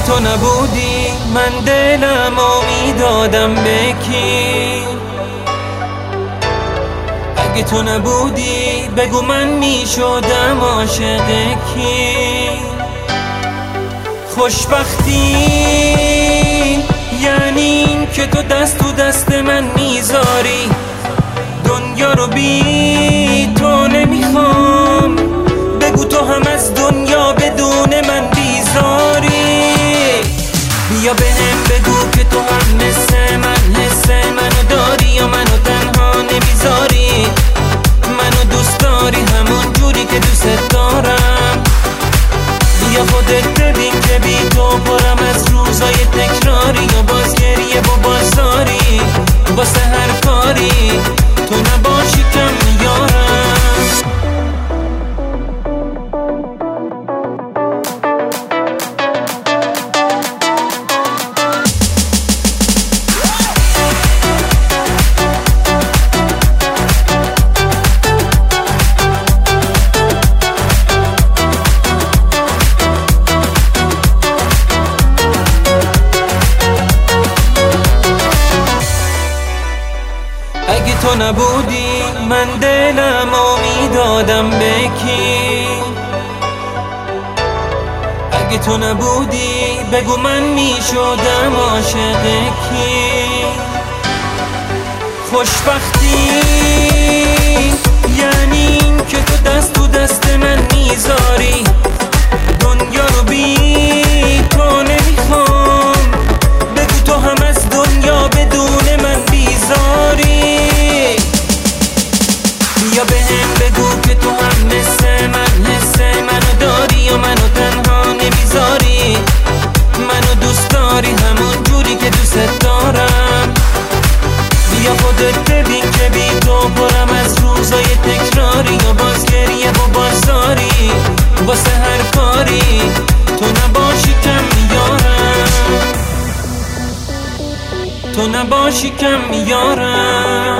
تو نبودی من دلم میدادم به کی؟ اگه تو نبودی بگو من میشدم عاشق کی؟ خوشبختی یعنی این که تو دست تو دست من میذاری، دنیا رو بی تو نمیخوام، بگو تو هم از دنیا بدون من بیزاری. بیا بهم بگو که تو هم مثل من حس منو داری یا منو تنها نمیذاری، منو دوست داری همون جوری که دوست دارم. بیا خودت ببین که بی تو پرم از روزای تکراری، یا باز گریه و بازاری واسه هر کاری تو نباشی کم میارم. اگه تو نبودی من دلم میدادم به کی؟ اگه تو نبودی بگو من میشدم عاشق کی؟ خوشبختی یعنی این که تو دست تو دست من میذاری، دنیا رو بی تو نمیخوام، بگو تو هم از دنیا بدون من بیزاری. بیا بهم بگو که تو هم مثل من حس منو داری یا منو تنها نمیذاری، منو دوست داری همون جوری که دوست دارم. بیا خودت ببین که بی تو پرم از روزای تکراری، یا باز گریه و بازاری واسه هر کاری تو نباشی کم میارم، تو نباشی کم میارم.